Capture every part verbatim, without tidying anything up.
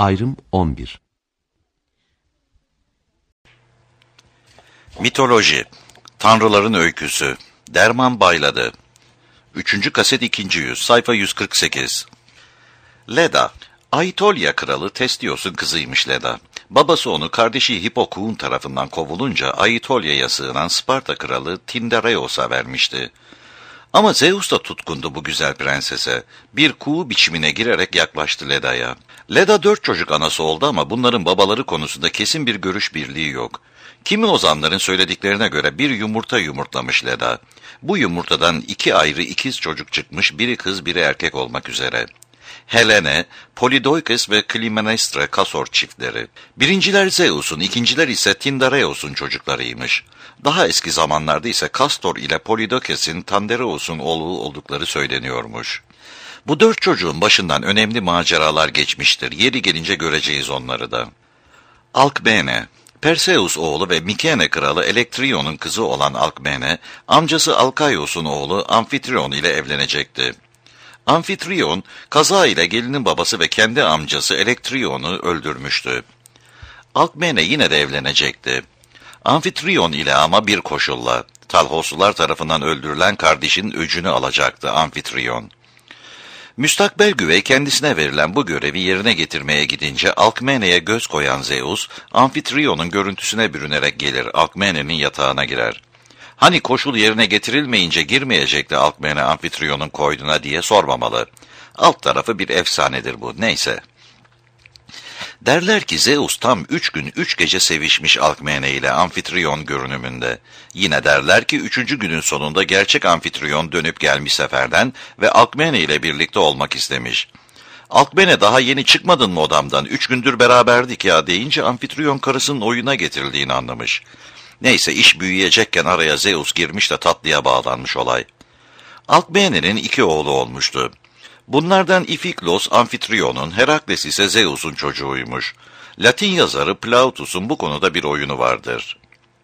Ayrım on bir. Mitoloji, Tanrıların Öyküsü, Derman Bayladı. Üçüncü kaset ikinci yüz, sayfa yüz kırk sekiz. Leda, Aitolya kralı Testios'un kızıymış Leda. Babası onu kardeşi Hipokuk'un tarafından kovulunca Aitolya'ya sığınan Sparta kralı Tindareos'a vermişti. Ama Zeus da tutkundu bu güzel prensese. Bir kuğu biçimine girerek yaklaştı Leda'ya. Leda dört çocuk anası oldu ama bunların babaları konusunda kesin bir görüş birliği yok. Kimi ozanların söylediklerine göre bir yumurta yumurtlamış Leda. Bu yumurtadan iki ayrı ikiz çocuk çıkmış, biri kız biri erkek olmak üzere. Helene, Polidoikes ve Klymanestra Kasor çiftleri. Birinciler Zeus'un, ikinciler ise Tindareos'un çocuklarıymış. Daha eski zamanlarda ise Kastor ile Polidoikes'in Tandareos'un oğlu oldukları söyleniyormuş. Bu dört çocuğun başından önemli maceralar geçmiştir. Yeri gelince göreceğiz onları da. Alkmene, Perseus oğlu ve Mikene kralı Elektrion'un kızı olan Alkmene, amcası Alkaios'un oğlu Amfitrion ile evlenecekti. Amfitrion, kaza ile gelinin babası ve kendi amcası Elektrion'u öldürmüştü. Alkmene yine de evlenecekti. Amfitrion ile ama bir koşulla, Talhoslular tarafından öldürülen kardeşin öcünü alacaktı Amfitrion. Müstakbel güvey kendisine verilen bu görevi yerine getirmeye gidince Alkmene'ye göz koyan Zeus, Amfitrion'un görüntüsüne bürünerek gelir, Alkmene'nin yatağına girer. Hani koşul yerine getirilmeyince girmeyecekti Alkmene Amfitrion'un koynuna diye sormamalı. Alt tarafı bir efsanedir bu, neyse. Derler ki Zeus tam üç gün üç gece sevişmiş Alkmene ile Amfitrion görünümünde. Yine derler ki üçüncü günün sonunda gerçek Amfitrion dönüp gelmiş seferden ve Alkmene ile birlikte olmak istemiş. Alkmene daha yeni çıkmadın mı odamdan, üç gündür beraberdik ya deyince Amfitrion karısının oyuna getirildiğini anlamış. Neyse iş büyüyecekken araya Zeus girmiş de tatlıya bağlanmış olay. Alkmene'nin iki oğlu olmuştu. Bunlardan İfiklos Amfitrion'un, Herakles ise Zeus'un çocuğuymuş. Latin yazarı Plautus'un bu konuda bir oyunu vardır.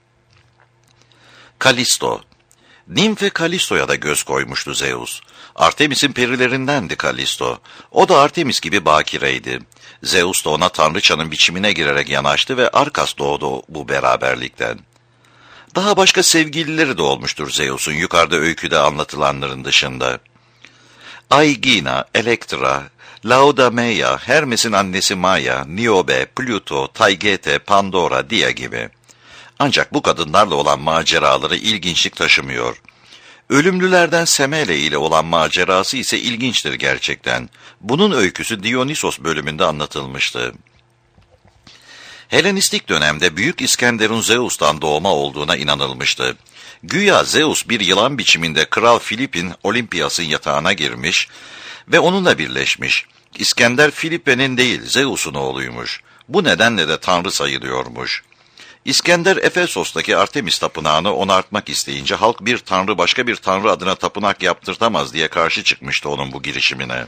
Kalisto. Nimfe Kalisto'ya da göz koymuştu Zeus. Artemis'in perilerindendi Kalisto. O da Artemis gibi bakireydi. Zeus da ona tanrıçanın biçimine girerek yanaştı ve Arkas doğdu bu beraberlikten. Daha başka sevgilileri de olmuştur Zeus'un yukarıda öyküde anlatılanların dışında. Aegina, Elektra, Laodameia, Hermes'in annesi Maia, Niobe, Pluto, Taygete, Pandora, Dia gibi. Ancak bu kadınlarla olan maceraları ilginçlik taşımıyor. Ölümlülerden Semele ile olan macerası ise ilginçtir gerçekten. Bunun öyküsü Dionysos bölümünde anlatılmıştı. Helenistik dönemde Büyük İskender'un Zeus'tan doğma olduğuna inanılmıştı. Güya Zeus bir yılan biçiminde Kral Filip'in Olimpiyas'ın yatağına girmiş ve onunla birleşmiş. İskender Filipe'nin değil Zeus'un oğluymuş. Bu nedenle de tanrı sayılıyormuş. İskender Efesos'taki Artemis tapınağını onartmak isteyince halk bir tanrı başka bir tanrı adına tapınak yaptırtamaz diye karşı çıkmıştı onun bu girişimine.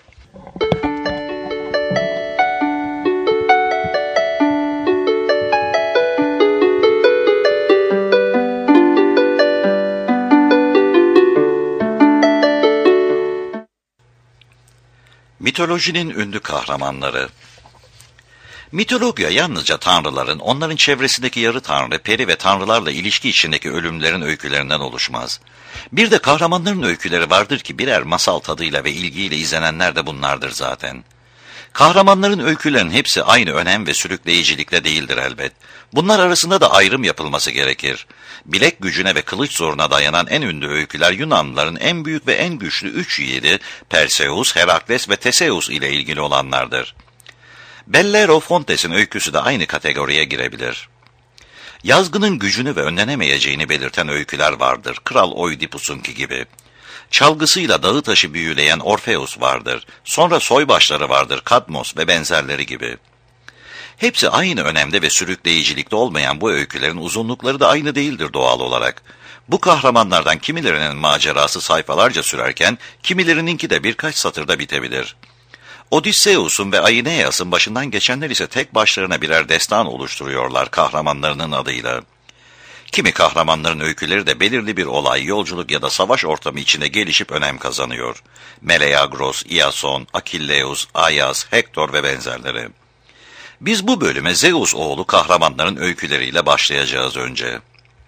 Mitolojinin ünlü kahramanları. Mitolojiya yalnızca tanrıların, onların çevresindeki yarı tanrı, peri ve tanrılarla ilişki içindeki ölümlerin öykülerinden oluşmaz. Bir de kahramanların öyküleri vardır ki birer masal tadıyla ve ilgiyle izlenenler de bunlardır zaten. Kahramanların öykülerinin hepsi aynı önem ve sürükleyicilikte değildir elbet. Bunlar arasında da ayrım yapılması gerekir. Bilek gücüne ve kılıç zoruna dayanan en ünlü öyküler Yunanlıların en büyük ve en güçlü üç yiğidi Perseus, Herakles ve Teseus ile ilgili olanlardır. Bellero Fontes'in öyküsü de aynı kategoriye girebilir. Yazgının gücünü ve önlenemeyeceğini belirten öyküler vardır. Kral Oidipus'unki gibi. Çalgısıyla dağı taşı büyüleyen Orpheus vardır. Sonra soybaşları vardır Kadmos ve benzerleri gibi. Hepsi aynı önemde ve sürükleyicilikte olmayan bu öykülerin uzunlukları da aynı değildir doğal olarak. Bu kahramanlardan kimilerinin macerası sayfalarca sürerken kimilerininki de birkaç satırda bitebilir. Odysseus'un ve Aeneas'ın başından geçenler ise tek başlarına birer destan oluşturuyorlar kahramanlarının adıyla. Kimi kahramanların öyküleri de belirli bir olay, yolculuk ya da savaş ortamı içinde gelişip önem kazanıyor. Meleagros, Iason, Akilleus, Aias, Hektor ve benzerleri. Biz bu bölüme Zeus oğlu kahramanların öyküleriyle başlayacağız önce.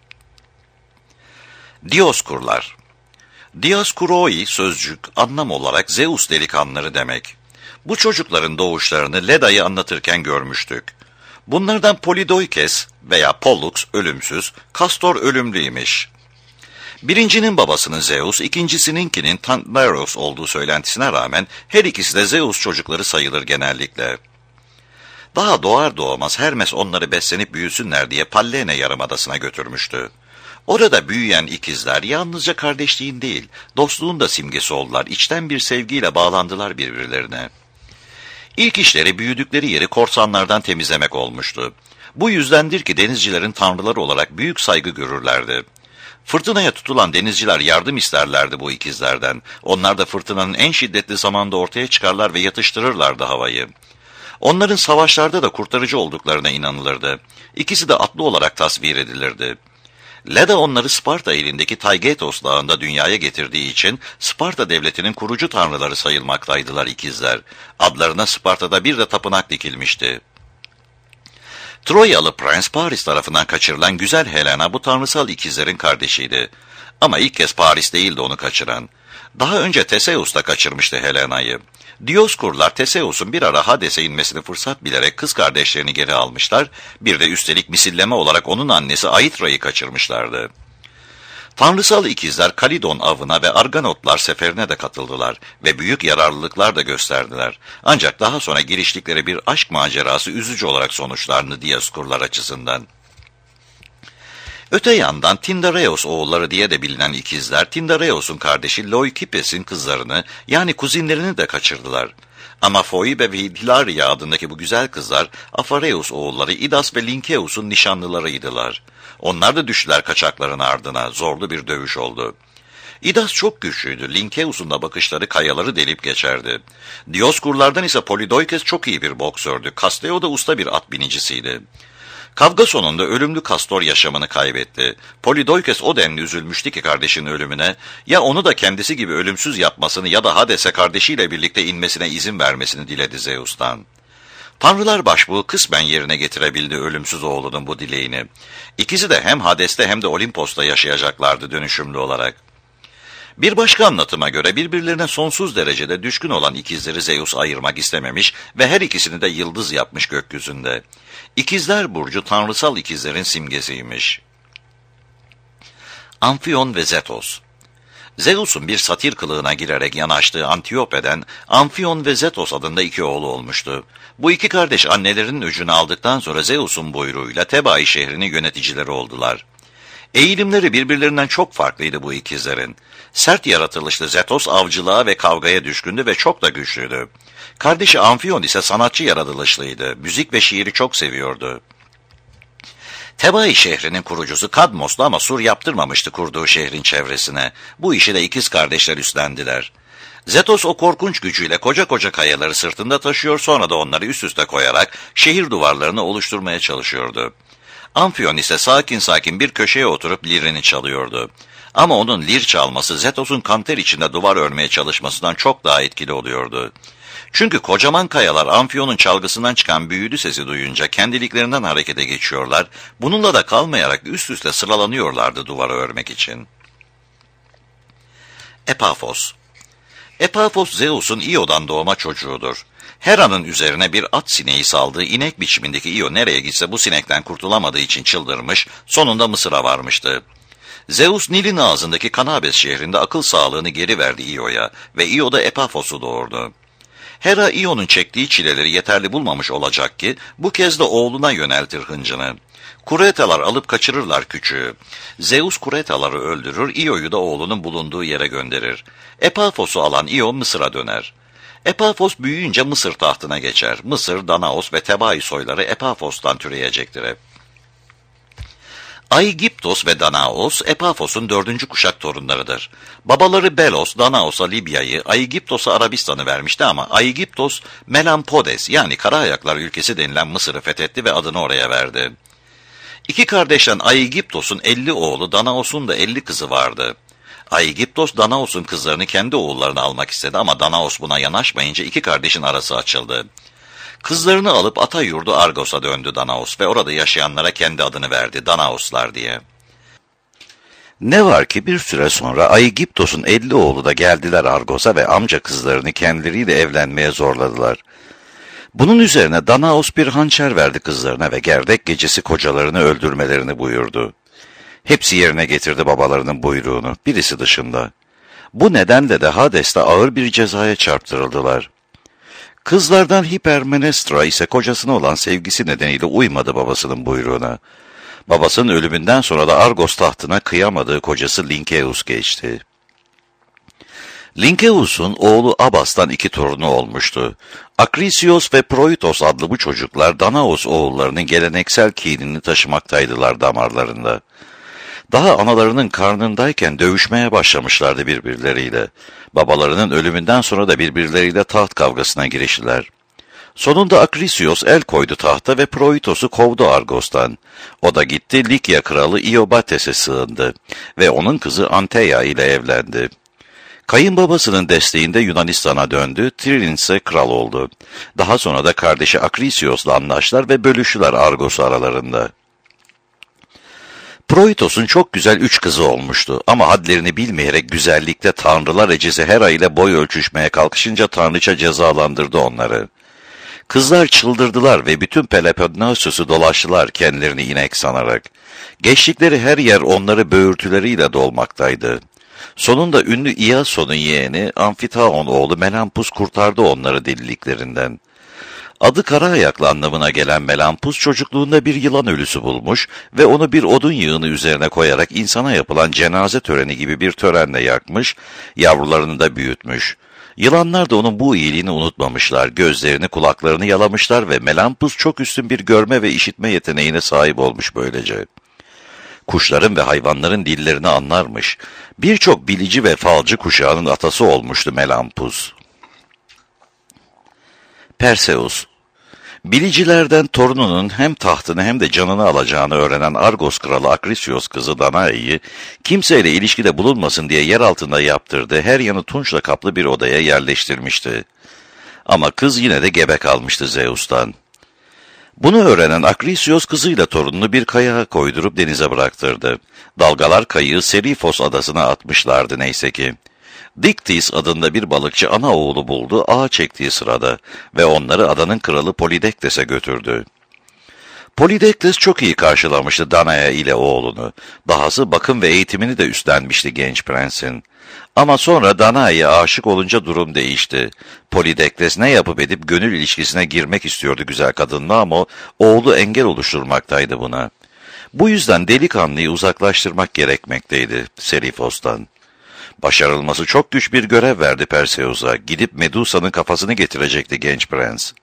Dioskurlar. Dioskuroi sözcük anlam olarak Zeus delikanlıları demek. Bu çocukların doğuşlarını Leda'yı anlatırken görmüştük. Bunlardan Polidoikes veya Pollux ölümsüz, Kastor ölümlüymiş. Birincinin babasının Zeus, ikincisininkinin Tantaros olduğu söylentisine rağmen her ikisi de Zeus çocukları sayılır genellikle. Daha doğar doğmaz Hermes onları beslenip büyüsünler diye Pallene Yarımadası'na götürmüştü. Orada büyüyen ikizler yalnızca kardeşliğin değil, dostluğun da simgesi oldular, içten bir sevgiyle bağlandılar birbirlerine. İlk işleri büyüdükleri yeri korsanlardan temizlemek olmuştu. Bu yüzdendir ki denizcilerin tanrıları olarak büyük saygı görürlerdi. Fırtınaya tutulan denizciler yardım isterlerdi bu ikizlerden. Onlar da fırtınanın en şiddetli zamanda ortaya çıkarlar ve yatıştırırlardı havayı. Onların savaşlarda da kurtarıcı olduklarına inanılırdı. İkisi de atlı olarak tasvir edilirdi. Leda onları Sparta elindeki Taygetos dağında dünyaya getirdiği için Sparta devletinin kurucu tanrıları sayılmaktaydılar ikizler. Adlarına Sparta'da bir de tapınak dikilmişti. Troyalı prens Paris tarafından kaçırılan güzel Helena bu tanrısal ikizlerin kardeşiydi. Ama ilk kez Paris değildi onu kaçıran. Daha önce Theseus da kaçırmıştı Helena'yı. Dioskurlar Theseus'un bir ara Hades'e inmesini fırsat bilerek kız kardeşlerini geri almışlar, bir de üstelik misilleme olarak onun annesi Aitra'yı kaçırmışlardı. Tanrısal ikizler Kalidon avına ve Argonotlar seferine de katıldılar ve büyük yararlılıklar da gösterdiler. Ancak daha sonra giriştikleri bir aşk macerası üzücü olarak sonuçlandı Dioskurlar açısından. Öte yandan Tindareos oğulları diye de bilinen ikizler, Tindareos'un kardeşi Leukippes'in kızlarını yani kuzinlerini de kaçırdılar. Ama Phoebe ve Hilaria adındaki bu güzel kızlar, Afareus oğulları İdas ve Linkeus'un nişanlılarıydılar. Onlar da düştüler kaçakların ardına, zorlu bir dövüş oldu. İdas çok güçlüydü, Linkeus'un da bakışları kayaları delip geçerdi. Dioskurlardan ise Polidoikes çok iyi bir boksördü, Kasteo da usta bir at binicisiydi. Kavga sonunda ölümlü Kastor yaşamını kaybetti. Polidoikes o denli üzülmüştü ki kardeşinin ölümüne, ya onu da kendisi gibi ölümsüz yapmasını ya da Hades'e kardeşiyle birlikte inmesine izin vermesini diledi Zeus'tan. Tanrılar başbuğu kısmen yerine getirebildi ölümsüz oğlunun bu dileğini. İkisi de hem Hades'te hem de Olimpos'ta yaşayacaklardı dönüşümlü olarak. Bir başka anlatıma göre birbirlerine sonsuz derecede düşkün olan ikizleri Zeus ayırmak istememiş ve her ikisini de yıldız yapmış gökyüzünde. İkizler burcu tanrısal ikizlerin simgesiymiş. Amfion ve Zetos. Zeus'un bir satir kılığına girerek yanaştığı Antiope'den Amfion ve Zetos adında iki oğlu olmuştu. Bu iki kardeş annelerinin öcünü aldıktan sonra Zeus'un buyruğuyla Tebai şehrinin yöneticileri oldular. Eğilimleri birbirlerinden çok farklıydı bu ikizlerin. Sert yaratılışlı Zetos avcılığa ve kavgaya düşkündü ve çok da güçlüydü. Kardeşi Amfion ise sanatçı yaratılışlıydı. Müzik ve şiiri çok seviyordu. Tebai şehrinin kurucusu Kadmos'tu ama sur yaptırmamıştı kurduğu şehrin çevresine. Bu işi de ikiz kardeşler üstlendiler. Zetos o korkunç gücüyle koca koca kayaları sırtında taşıyor, sonra da onları üst üste koyarak şehir duvarlarını oluşturmaya çalışıyordu. Amfion ise sakin sakin bir köşeye oturup lirini çalıyordu. Ama onun lir çalması Zetos'un kanter içinde duvar örmeye çalışmasından çok daha etkili oluyordu. Çünkü kocaman kayalar Amfion'un çalgısından çıkan büyülü sesi duyunca kendiliklerinden harekete geçiyorlar, bununla da kalmayarak üst üste sıralanıyorlardı duvarı örmek için. Epafos. Epafos Zeus'un Io'dan doğma çocuğudur. Hera'nın üzerine bir at sineği saldığı inek biçimindeki Io nereye gitse bu sinekten kurtulamadığı için çıldırmış, sonunda Mısır'a varmıştı. Zeus Nil'in ağzındaki Kanabes şehrinde akıl sağlığını geri verdi Io'ya ve Io da Epafos'u doğurdu. Hera Io'nun çektiği çileleri yeterli bulmamış olacak ki bu kez de oğluna yöneltir hıncını. Kuretalar alıp kaçırırlar küçüğü. Zeus Kuretaları öldürür, Io'yu da oğlunun bulunduğu yere gönderir. Epafos'u alan Io Mısır'a döner. Epafos büyüyünce Mısır tahtına geçer. Mısır, Danaos ve Tebai soyları Epafos'tan türeyecektir hep. Aigiptos ve Danaos, Epafos'un dördüncü kuşak torunlarıdır. Babaları Belos, Danaos'a Libya'yı, Aigiptos'a Arabistan'ı vermişti ama Aigiptos, Melampodes yani Karaayaklar ülkesi denilen Mısır'ı fethetti ve adını oraya verdi. İki kardeşten Aigiptos'un elli oğlu, Danaos'un da elli kızı vardı. Aigiptos, Danaos'un kızlarını kendi oğullarına almak istedi ama Danaos buna yanaşmayınca iki kardeşin arası açıldı. Kızlarını alıp ata yurdu Argos'a döndü Danaos ve orada yaşayanlara kendi adını verdi, Danaoslar diye. Ne var ki bir süre sonra Aigiptos'un elli oğlu da geldiler Argos'a ve amca kızlarını kendileriyle evlenmeye zorladılar. Bunun üzerine Danaos bir hançer verdi kızlarına ve gerdek gecesi kocalarını öldürmelerini buyurdu. Hepsi yerine getirdi babalarının buyruğunu, birisi dışında. Bu nedenle de Hades'te ağır bir cezaya çarptırıldılar. Kızlardan Hipermenestra ise kocasına olan sevgisi nedeniyle uymadı babasının buyruğuna. Babasının ölümünden sonra da Argos tahtına kıyamadığı kocası Linkeus geçti. Linkeus'un oğlu Abas'tan iki torunu olmuştu. Akrisios ve Proitos adlı bu çocuklar Danaos oğullarının geleneksel kinini taşımaktaydılar damarlarında. Daha analarının karnındayken dövüşmeye başlamışlardı birbirleriyle. Babalarının ölümünden sonra da birbirleriyle taht kavgasına giriştiler. Sonunda Akrisios el koydu tahta ve Proitos'u kovdu Argos'tan. O da gitti Likya kralı Iobates'e sığındı ve onun kızı Anteia ile evlendi. Kayınbabasının desteğinde Yunanistan'a döndü, Trins'e kral oldu. Daha sonra da kardeşi Akrisios'la anlaştılar ve bölüştüler Argos aralarında. Proitos'un çok güzel üç kızı olmuştu ama hadlerini bilmeyerek güzellikte tanrılar ecesi Hera ile boy ölçüşmeye kalkışınca tanrıça cezalandırdı onları. Kızlar çıldırdılar ve bütün Peloponnesos'u dolaştılar kendilerini inek sanarak. Geçtikleri her yer onları böğürtüleriyle dolmaktaydı. Sonunda ünlü İason'un yeğeni Amfitaon oğlu Melampus kurtardı onları deliliklerinden. Adı kara ayaklı anlamına gelen Melampus çocukluğunda bir yılan ölüsü bulmuş ve onu bir odun yığını üzerine koyarak insana yapılan cenaze töreni gibi bir törenle yakmış, yavrularını da büyütmüş. Yılanlar da onun bu iyiliğini unutmamışlar, gözlerini kulaklarını yalamışlar ve Melampus çok üstün bir görme ve işitme yeteneğine sahip olmuş böylece. Kuşların ve hayvanların dillerini anlarmış, birçok bilici ve falcı kuşağının atası olmuştu Melampus. Perseus. Bilicilerden torununun hem tahtını hem de canını alacağını öğrenen Argos kralı Akrisios kızı Danae'yi kimseyle ilişkide bulunmasın diye yer altında yaptırdığı her yanı tunçla kaplı bir odaya yerleştirmişti. Ama kız yine de gebe kalmıştı Zeus'tan. Bunu öğrenen Akrisios kızıyla torununu bir kayağa koydurup denize bıraktırdı. Dalgalar kayığı Serifos adasına atmışlardı neyse ki. Diktis adında bir balıkçı ana oğlu buldu ağa çektiği sırada ve onları adanın kralı Polidektes'e götürdü. Polidektes çok iyi karşılamıştı Danae ile oğlunu. Dahası bakım ve eğitimini de üstlenmişti genç prensin. Ama sonra Danae'ye aşık olunca durum değişti. Polidektes ne yapıp edip gönül ilişkisine girmek istiyordu güzel kadınla ama oğlu engel oluşturmaktaydı buna. Bu yüzden delikanlıyı uzaklaştırmak gerekmekteydi Serifos'tan. Başarılması çok güç bir görev verdi Perseus'a. Gidip Medusa'nın kafasını getirecekti genç prens.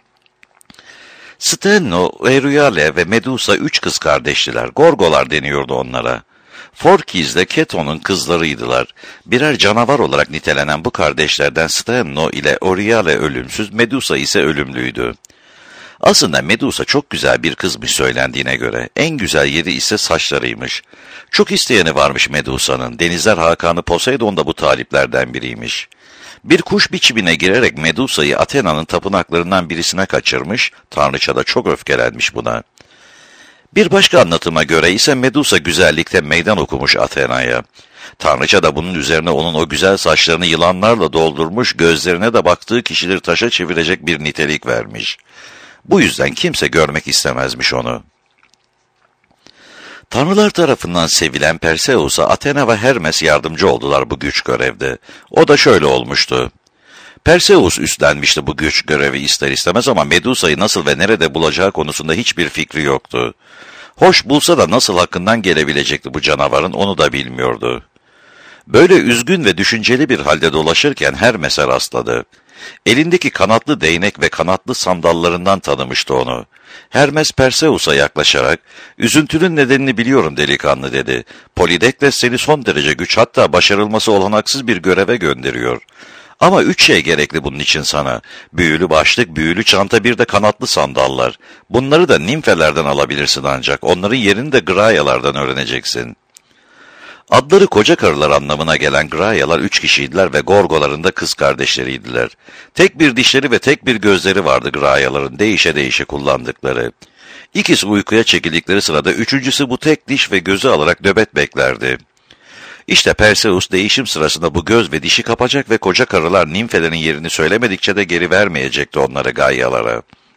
Stenno, Euryale ve Medusa üç kız kardeştiler. Gorgolar deniyordu onlara. Phorkys ile Keton'un kızlarıydılar. Birer canavar olarak nitelenen bu kardeşlerden Stenno ile Euryale ölümsüz, Medusa ise ölümlüydü. Aslında Medusa çok güzel bir kızmış söylendiğine göre. En güzel yeri ise saçlarıymış. Çok isteyeni varmış Medusa'nın. Denizler Hakanı Poseidon da bu taliplerden biriymiş. Bir kuş biçimine girerek Medusa'yı Athena'nın tapınaklarından birisine kaçırmış, tanrıça da çok öfkelenmiş buna. Bir başka anlatıma göre ise Medusa güzellikte meydan okumuş Athena'ya. Tanrıça da bunun üzerine onun o güzel saçlarını yılanlarla doldurmuş, gözlerine de baktığı kişileri taşa çevirecek bir nitelik vermiş. Bu yüzden kimse görmek istemezmiş onu. Tanrılar tarafından sevilen Perseus'a Athena ve Hermes yardımcı oldular bu güç görevde. O da şöyle olmuştu. Perseus üstlenmişti bu güç görevi ister istemez ama Medusa'yı nasıl ve nerede bulacağı konusunda hiçbir fikri yoktu. Hoş bulsa da nasıl hakkından gelebilecekti bu canavarın onu da bilmiyordu. Böyle üzgün ve düşünceli bir halde dolaşırken Hermes'e rastladı. Elindeki kanatlı değnek ve kanatlı sandallarından tanımıştı onu. Hermes Perseus'a yaklaşarak, "Üzüntünün nedenini biliyorum delikanlı," dedi. "Polidektes seni son derece güç, hatta başarılması olanaksız bir göreve gönderiyor. Ama üç şey gerekli bunun için sana. Büyülü başlık, büyülü çanta, bir de kanatlı sandallar. Bunları da nimfelerden alabilirsin ancak. Onların yerini de Graialardan öğreneceksin." Adları koca karılar anlamına gelen Graialar üç kişiydiler ve Gorgoların da kız kardeşleriydiler. Tek bir dişleri ve tek bir gözleri vardı Graiaların değişe değişe kullandıkları. İkisi uykuya çekildikleri sırada üçüncüsü bu tek diş ve gözü alarak nöbet beklerdi. İşte Perseus değişim sırasında bu göz ve dişi kapacak ve koca karılar nimfelerin yerini söylemedikçe de geri vermeyecekti onları Gaialara.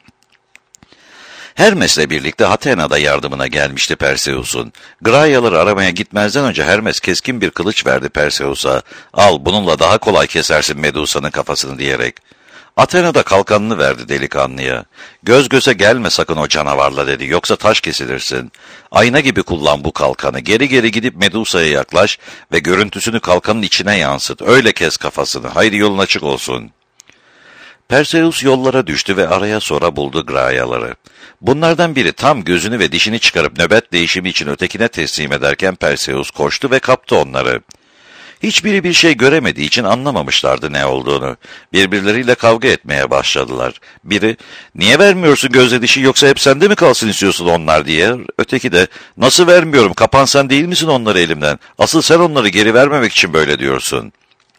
Hermes'le birlikte Athena'da yardımına gelmişti Perseus'un. Graiaları aramaya gitmezden önce Hermes keskin bir kılıç verdi Perseus'a. "Al, bununla daha kolay kesersin Medusa'nın kafasını," diyerek. Athena da kalkanını verdi delikanlıya. "Göz göze gelme sakın o canavarla," dedi, "yoksa taş kesilirsin. Ayna gibi kullan bu kalkanı. Geri geri gidip Medusa'ya yaklaş ve görüntüsünü kalkanın içine yansıt. Öyle kes kafasını. Haydi yolun açık olsun." Perseus yollara düştü ve araya sonra buldu Graiaları. Bunlardan biri tam gözünü ve dişini çıkarıp nöbet değişimi için ötekine teslim ederken Perseus koştu ve kaptı onları. Hiçbiri bir şey göremediği için anlamamışlardı ne olduğunu. Birbirleriyle kavga etmeye başladılar. Biri, "Niye vermiyorsun gözle dişi, yoksa hep sende mi kalsın istiyorsun onlar?" diye. Öteki de, "Nasıl vermiyorum, kapan sen değil misin onları elimden? Asıl sen onları geri vermemek için böyle diyorsun."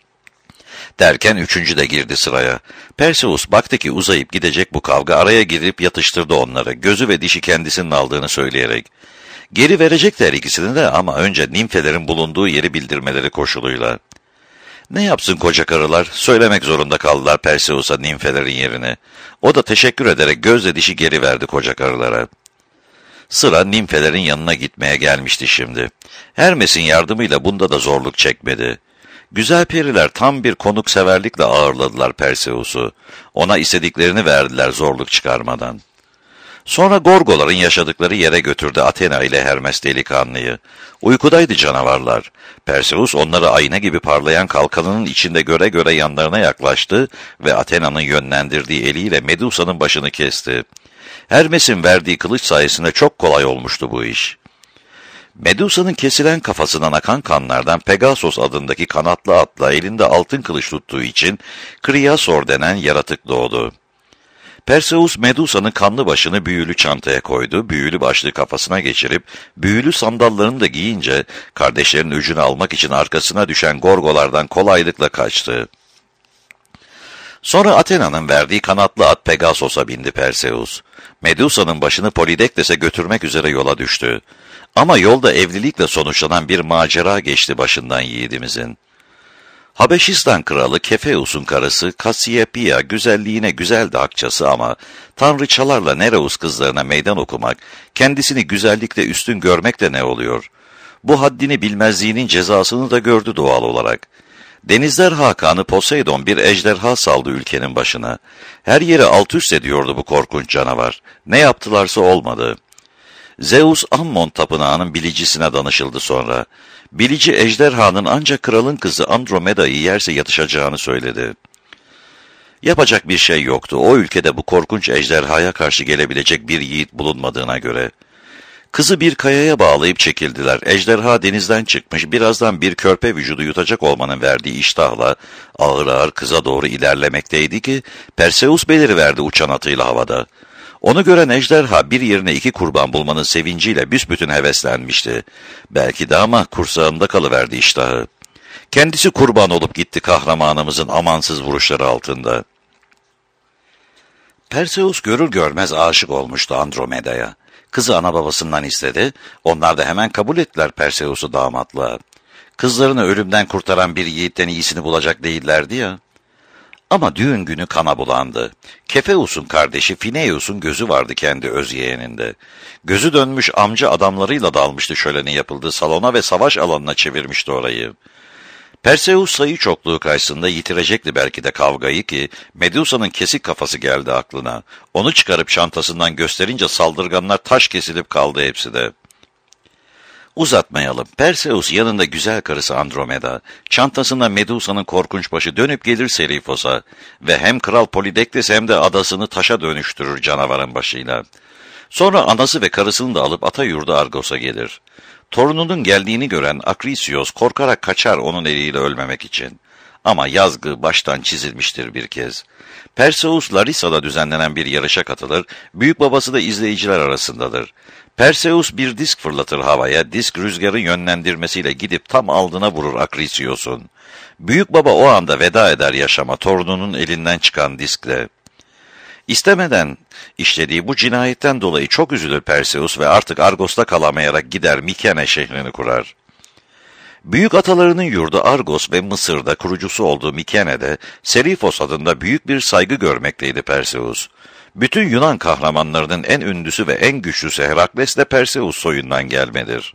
Derken üçüncü de girdi sıraya. Perseus baktı ki uzayıp gidecek bu kavga, araya girip yatıştırdı onları, gözü ve dişi kendisinin aldığını söyleyerek. Geri verecekler ikisini de ama önce nimfelerin bulunduğu yeri bildirmeleri koşuluyla. Ne yapsın koca karılar? Söylemek zorunda kaldılar Perseus'a nimfelerin yerini. O da teşekkür ederek gözle dişi geri verdi koca karılara. Sıra nimfelerin yanına gitmeye gelmişti şimdi. Hermes'in yardımıyla bunda da zorluk çekmedi. Güzel periler tam bir konukseverlikle ağırladılar Perseus'u. Ona istediklerini verdiler zorluk çıkarmadan. Sonra Gorgoların yaşadıkları yere götürdü Athena ile Hermes delikanlıyı. Uykudaydı canavarlar. Perseus onları ayna gibi parlayan kalkanının içinde göre göre yanlarına yaklaştı ve Athena'nın yönlendirdiği eliyle Medusa'nın başını kesti. Hermes'in verdiği kılıç sayesinde çok kolay olmuştu bu iş. Medusa'nın kesilen kafasından akan kanlardan Pegasos adındaki kanatlı atla elinde altın kılıç tuttuğu için Kriasor denen yaratık doğdu. Perseus Medusa'nın kanlı başını büyülü çantaya koydu, büyülü başlığı kafasına geçirip büyülü sandallarını da giyince kardeşlerinin öcünü almak için arkasına düşen Gorgolardan kolaylıkla kaçtı. Sonra Athena'nın verdiği kanatlı at Pegasos'a bindi Perseus. Medusa'nın başını Polidekles'e götürmek üzere yola düştü. Ama yolda evlilikle sonuçlanan bir macera geçti başından yiğidimizin. Habeşistan kralı Kefeus'un karısı Kassiyopia güzelliğine güzeldi akçası ama tanrıçalarla Nereus kızlarına meydan okumak, kendisini güzellikle üstün görmek de ne oluyor? Bu haddini bilmezliğinin cezasını da gördü doğal olarak. Denizler hakanı Poseidon bir ejderha saldı ülkenin başına. Her yeri alt üst ediyordu bu korkunç canavar. Ne yaptılarsa olmadı. Zeus Ammon tapınağının bilicisine danışıldı sonra. Bilici ejderhanın ancak kralın kızı Andromeda'yı yerse yatışacağını söyledi. Yapacak bir şey yoktu. O ülkede bu korkunç ejderhaya karşı gelebilecek bir yiğit bulunmadığına göre. Kızı bir kayaya bağlayıp çekildiler. Ejderha denizden çıkmış, birazdan bir körpe vücudu yutacak olmanın verdiği iştahla ağır ağır kıza doğru ilerlemekteydi ki Perseus beliriverdi uçan atıyla havada. Onu gören ejderha bir yerine iki kurban bulmanın sevinciyle büsbütün heveslenmişti. Belki de ama kursağında kalıverdi iştahı. Kendisi kurban olup gitti kahramanımızın amansız vuruşları altında. Perseus görür görmez aşık olmuştu Andromeda'ya. Kızı ana babasından istedi, onlar da hemen kabul ettiler Perseus'u damatlığa. Kızlarını ölümden kurtaran bir yiğitten iyisini bulacak değillerdi ya. Ama düğün günü kana bulandı. Kefeus'un kardeşi Phineus'un gözü vardı kendi öz yeğeninde. Gözü dönmüş amca adamlarıyla dalmıştı şölenin yapıldığı salona ve savaş alanına çevirmişti orayı. Perseus sayı çokluğu karşısında yitirecekti belki de kavgayı ki Medusa'nın kesik kafası geldi aklına. Onu çıkarıp çantasından gösterince saldırganlar taş kesilip kaldı hepsi de. Uzatmayalım. Perseus yanında güzel karısı Andromeda, çantasında Medusa'nın korkunç başı dönüp gelir Serifos'a ve hem Kral Polidektes hem de adasını taşa dönüştürür canavarın başıyla. Sonra anası ve karısını da alıp ata yurdu Argos'a gelir. Torununun geldiğini gören Akrisios korkarak kaçar onun eliyle ölmemek için. Ama yazgı baştan çizilmiştir bir kez. Perseus Larissa'da düzenlenen bir yarışa katılır, büyük babası da izleyiciler arasındadır. Perseus bir disk fırlatır havaya, disk rüzgarın yönlendirmesiyle gidip tam aldına vurur Akrisios'un. Büyük baba o anda veda eder yaşama torununun elinden çıkan diskle. İstemeden işlediği bu cinayetten dolayı çok üzülür Perseus ve artık Argos'ta kalamayarak gider Mikene şehrini kurar. Büyük atalarının yurdu Argos ve Mısır'da kurucusu olduğu Mikene'de Serifos adında büyük bir saygı görmekteydi Perseus. Bütün Yunan kahramanlarının en ünlüsü ve en güçlüsü Herakles de Perseus soyundan gelmedir.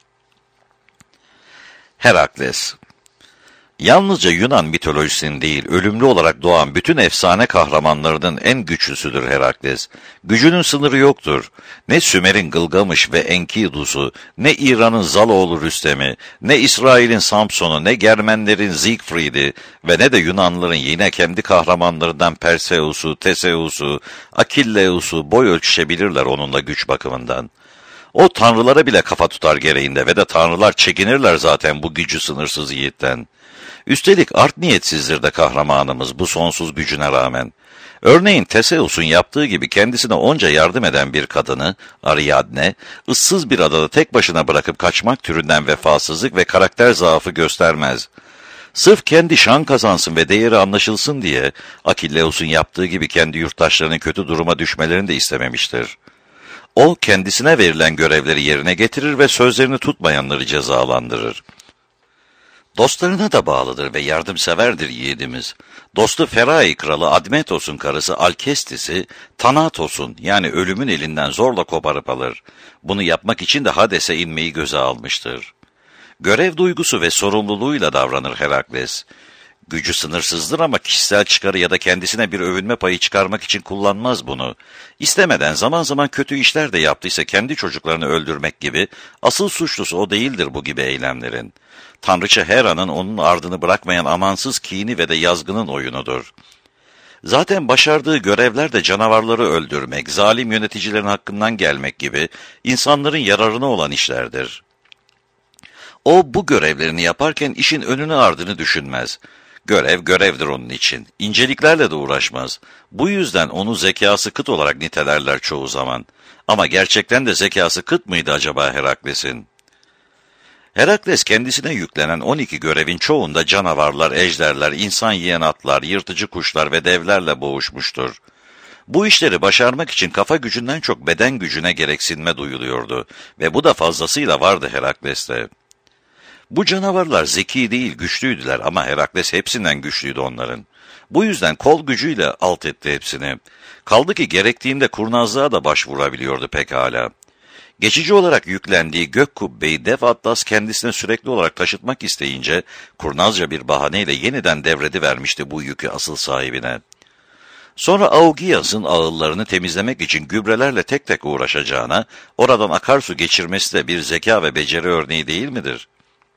Herakles yalnızca Yunan mitolojisinin değil, ölümlü olarak doğan bütün efsane kahramanlarının en güçlüsüdür Herakles. Gücünün sınırı yoktur. Ne Sümer'in Gılgamış ve Enkidus'u, ne İran'ın Zaloğlu Rüstem'i, ne İsrail'in Samson'u, ne Germenlerin Siegfried'i ve ne de Yunanlıların yine kendi kahramanlarından Perseus'u, Teseus'u, Akilleus'u boy ölçüşebilirler onunla güç bakımından. O tanrılara bile kafa tutar gereğinde ve de tanrılar çekinirler zaten bu gücü sınırsız yiğitten. Üstelik art niyetsizdir de kahramanımız bu sonsuz gücüne rağmen. Örneğin Teseus'un yaptığı gibi kendisine onca yardım eden bir kadını, Ariadne, ıssız bir adada tek başına bırakıp kaçmak türünden vefasızlık ve karakter zaafı göstermez. Sırf kendi şan kazansın ve değeri anlaşılsın diye Akilleus'un yaptığı gibi kendi yurttaşlarının kötü duruma düşmelerini de istememiştir. O kendisine verilen görevleri yerine getirir ve sözlerini tutmayanları cezalandırır. Dostlarına da bağlıdır ve yardımseverdir yiğidimiz. Dostu Ferai kralı Admetos'un karısı Alkestis'i Thanatos'un yani ölümün elinden zorla koparıp alır. Bunu yapmak için de Hades'e inmeyi göze almıştır. Görev duygusu ve sorumluluğuyla davranır Herakles. Gücü sınırsızdır ama kişisel çıkarı ya da kendisine bir övünme payı çıkarmak için kullanmaz bunu. İstemeden zaman zaman kötü işler de yaptıysa kendi çocuklarını öldürmek gibi, asıl suçlusu o değildir bu gibi eylemlerin. Tanrıça Hera'nın onun ardını bırakmayan amansız kini ve de yazgının oyunudur. Zaten başardığı görevler de canavarları öldürmek, zalim yöneticilerin hakkından gelmek gibi insanların yararına olan işlerdir. O bu görevlerini yaparken işin önünü ardını düşünmez. Görev görevdir onun için. İnceliklerle de uğraşmaz. Bu yüzden onu zekası kıt olarak nitelerler çoğu zaman. Ama gerçekten de zekası kıt mıydı acaba Herakles'in? Herakles kendisine yüklenen on iki görevin çoğunda canavarlar, ejderler, insan yiyen atlar, yırtıcı kuşlar ve devlerle boğuşmuştur. Bu işleri başarmak için kafa gücünden çok beden gücüne gereksinme duyuluyordu ve bu da fazlasıyla vardı Herakles'te. Bu canavarlar zeki değil, güçlüydüler ama Herakles hepsinden güçlüydü onların. Bu yüzden kol gücüyle alt etti hepsini. Kaldı ki gerektiğinde kurnazlığa da başvurabiliyordu pekala. Geçici olarak yüklendiği gök kubbeyi dev Atlas kendisine sürekli olarak taşıtmak isteyince kurnazca bir bahaneyle yeniden devredivermişti bu yükü asıl sahibine. Sonra Augias'ın ağıllarını temizlemek için gübrelerle tek tek uğraşacağına oradan akarsu geçirmesi de bir zeka ve beceri örneği değil midir?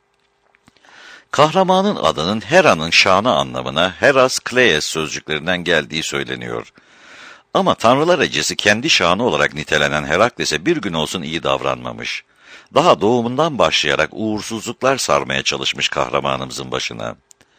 Kahramanın adının Hera'nın şanı anlamına Heras Klees sözcüklerinden geldiği söyleniyor. Ama tanrılar ecesi kendi şanı olarak nitelenen Herakles'e bir gün olsun iyi davranmamış. Daha doğumundan başlayarak uğursuzluklar sarmaya çalışmış kahramanımızın başına.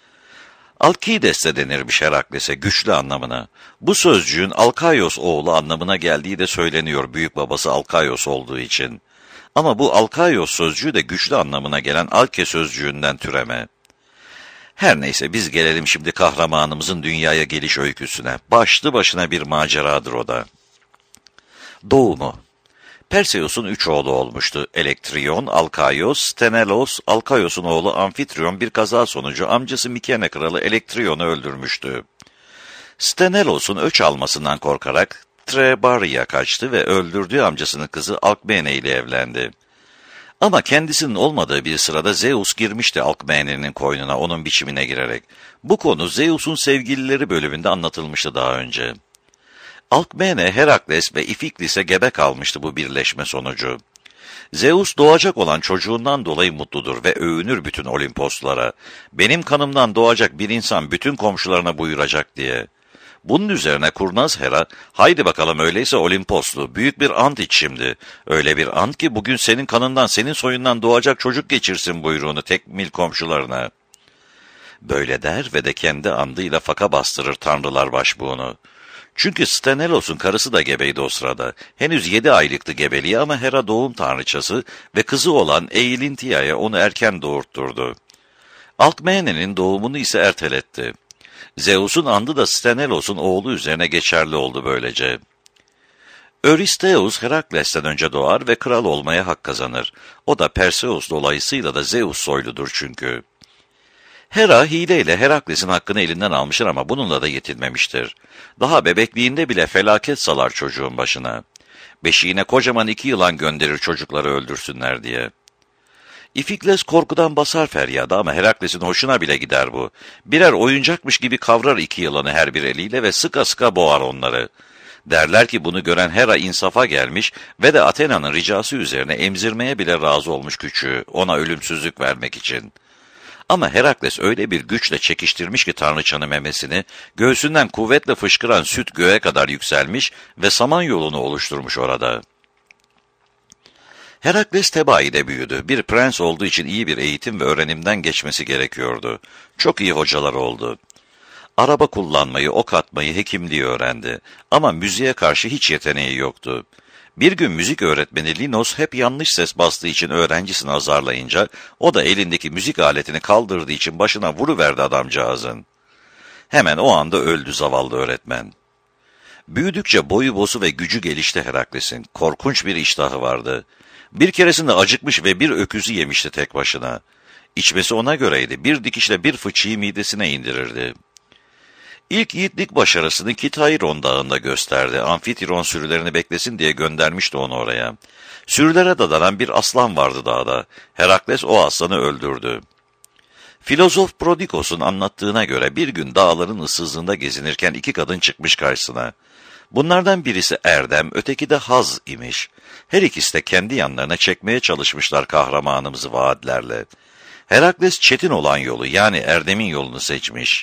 Alkides de denirmiş Herakles'e güçlü anlamına. Bu sözcüğün Alkaios oğlu anlamına geldiği de söyleniyor büyük babası Alkaios olduğu için. Ama bu Alkaios sözcüğü de güçlü anlamına gelen Alke sözcüğünden türeme. Her neyse biz gelelim şimdi kahramanımızın dünyaya geliş öyküsüne. Başlı başına bir maceradır o da. Doğumu. Perseus'un üç oğlu olmuştu. Elektrion, Alkaios, Stenelos, Alkaios'un oğlu Amfitryon bir kaza sonucu amcası Mikene kralı Elektrion'u öldürmüştü. Stenelos'un öç almasından korkarak Trebaria'ya kaçtı ve öldürdüğü amcasının kızı Alkmene ile evlendi. Ama kendisinin olmadığı bir sırada Zeus girmişti Alkmene'nin koynuna onun biçimine girerek. Bu konu Zeus'un sevgilileri bölümünde anlatılmıştı daha önce. Alkmene, Herakles ve İfiklis'e gebe kalmıştı bu birleşme sonucu. Zeus doğacak olan çocuğundan dolayı mutludur ve övünür bütün Olimposlara. Benim kanımdan doğacak bir insan bütün komşularına buyuracak diye. Bunun üzerine kurnaz Hera, haydi bakalım öyleyse Olimposlu, büyük bir ant iç şimdi. Öyle bir ant ki bugün senin kanından, senin soyundan doğacak çocuk geçirsin buyruğunu tekmil komşularına. Böyle der ve de kendi andıyla faka bastırır tanrılar başbuğunu. Çünkü Sthenelos'un karısı da gebeydi o sırada. Henüz yedi aylıktı gebeliği ama Hera doğum tanrıçası ve kızı olan Eilintia'ya onu erken doğurtturdu. Alkmene'nin doğumunu ise erteletti. Zeus'un andı da Sthenelos'un oğlu üzerine geçerli oldu böylece. Öristeus Herakles'ten önce doğar ve kral olmaya hak kazanır. O da Perseus dolayısıyla da Zeus soyludur çünkü. Hera hileyle Herakles'in hakkını elinden almıştır ama bununla da yetinmemiştir. Daha bebekliğinde bile felaket salar çocuğun başına. Beşiğine kocaman iki yılan gönderir çocukları öldürsünler diye. İfikles korkudan basar feryadı ama Herakles'in hoşuna bile gider bu. Birer oyuncakmış gibi kavrar iki yılanı her bir eliyle ve sıka sıka boğar onları. Derler ki bunu gören Hera insafa gelmiş ve de Athena'nın ricası üzerine emzirmeye bile razı olmuş küçüğü, ona ölümsüzlük vermek için. Ama Herakles öyle bir güçle çekiştirmiş ki tanrıçanın memesini, göğsünden kuvvetle fışkıran süt göğe kadar yükselmiş ve Samanyolu'nu oluşturmuş orada. Herakles Tebai'de büyüdü. Bir prens olduğu için iyi bir eğitim ve öğrenimden geçmesi gerekiyordu. Çok iyi hocalar oldu. Araba kullanmayı, ok atmayı, hekimliği öğrendi. Ama müziğe karşı hiç yeteneği yoktu. Bir gün müzik öğretmeni Linos hep yanlış ses bastığı için öğrencisini azarlayınca, o da elindeki müzik aletini kaldırdığı için başına vuruverdi adamcağızın. Hemen o anda öldü zavallı öğretmen. Büyüdükçe boyu bosu ve gücü gelişti Herakles'in. Korkunç bir iştahı vardı. Bir keresinde acıkmış ve bir öküzü yemişti tek başına. İçmesi ona göreydi. Bir dikişle bir fıçıyı midesine indirirdi. İlk yiğitlik başarısını Kitairon dağında gösterdi. Amfitron sürülerini beklesin diye göndermişti onu oraya. Sürülere dadanan bir aslan vardı dağda. Herakles o aslanı öldürdü. Filozof Prodikos'un anlattığına göre bir gün dağların ıssızlığında gezinirken iki kadın çıkmış karşısına. Bunlardan birisi Erdem, öteki de Haz imiş. Her ikisi de kendi yanlarına çekmeye çalışmışlar kahramanımızı vaatlerle. Herakles çetin olan yolu yani Erdem'in yolunu seçmiş.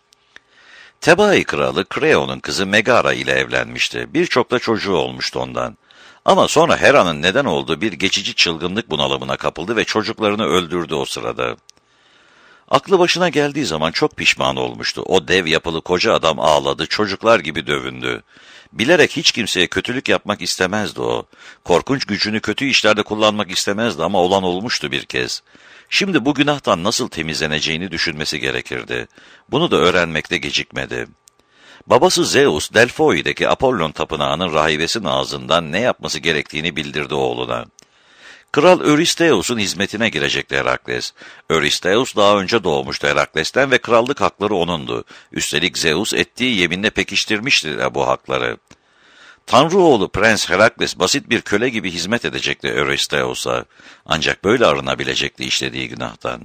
Tebai kralı Kreon'un kızı Megara ile evlenmişti. Birçok da çocuğu olmuştu ondan. Ama sonra Hera'nın neden olduğu bir geçici çılgınlık bunalımına kapıldı ve çocuklarını öldürdü o sırada. Aklı başına geldiği zaman çok pişman olmuştu. O dev yapılı koca adam ağladı, çocuklar gibi dövündü. Bilerek hiç kimseye kötülük yapmak istemezdi o. Korkunç gücünü kötü işlerde kullanmak istemezdi ama olan olmuştu bir kez. Şimdi bu günahtan nasıl temizleneceğini düşünmesi gerekirdi. Bunu da öğrenmekte gecikmedi. Babası Zeus, Delphoi'deki Apollon tapınağının rahibesinin ağzından ne yapması gerektiğini bildirdi oğluna. Kral Öristeus'un hizmetine girecekti Herakles. Öristeus daha önce doğmuştu Herakles'ten ve krallık hakları onundu. Üstelik Zeus ettiği yeminle pekiştirmişti de bu hakları. Tanrı oğlu Prens Herakles basit bir köle gibi hizmet edecekti Öristeus'a. Ancak böyle arınabilecekti işlediği günahtan.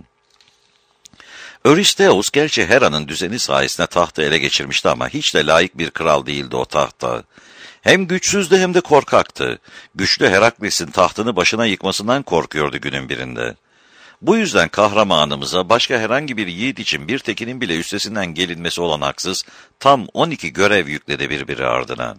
Öristeus gerçi Hera'nın düzeni sayesinde tahtı ele geçirmişti ama hiç de layık bir kral değildi o tahta. Hem güçsüzdü hem de korkaktı. Güçlü Herakles'in tahtını başına yıkmasından korkuyordu günün birinde. Bu yüzden kahramanımıza başka herhangi bir yiğit için bir tekinin bile üstesinden gelinmesi olanaksız tam on iki görev yükledi birbiri ardına.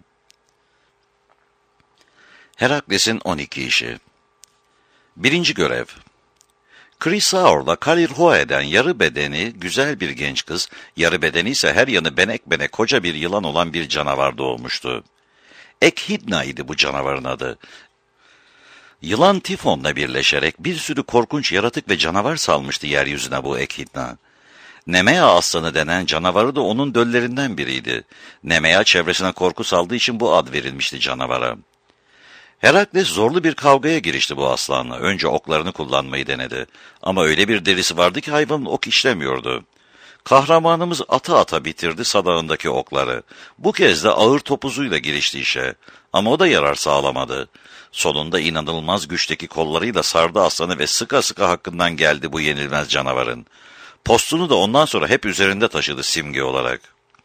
Herakles'in on iki işi. Birinci görev. Chrysaor'la Kalirhoe'den yarı bedeni güzel bir genç kız, yarı bedeni ise her yanı benek benek koca bir yılan olan bir canavar doğmuştu. Ekhidna idi bu canavarın adı. Yılan Tifon'la birleşerek bir sürü korkunç yaratık ve canavar salmıştı yeryüzüne bu Ekhidna. Nemea aslanı denen canavarı da onun döllerinden biriydi. Nemea çevresine korku saldığı için bu ad verilmişti canavara. Herakles zorlu bir kavgaya girişti bu aslanla. Önce oklarını kullanmayı denedi. Ama öyle bir derisi vardı ki hayvanın ok işlemiyordu. Kahramanımız ata ata bitirdi sadağındaki okları. Bu kez de ağır topuzuyla girişti işe. Ama o da yarar sağlamadı. Sonunda inanılmaz güçteki kollarıyla sardı aslanı ve sıka sıka hakkından geldi bu yenilmez canavarın. Postunu da ondan sonra hep üzerinde taşıdı simge olarak.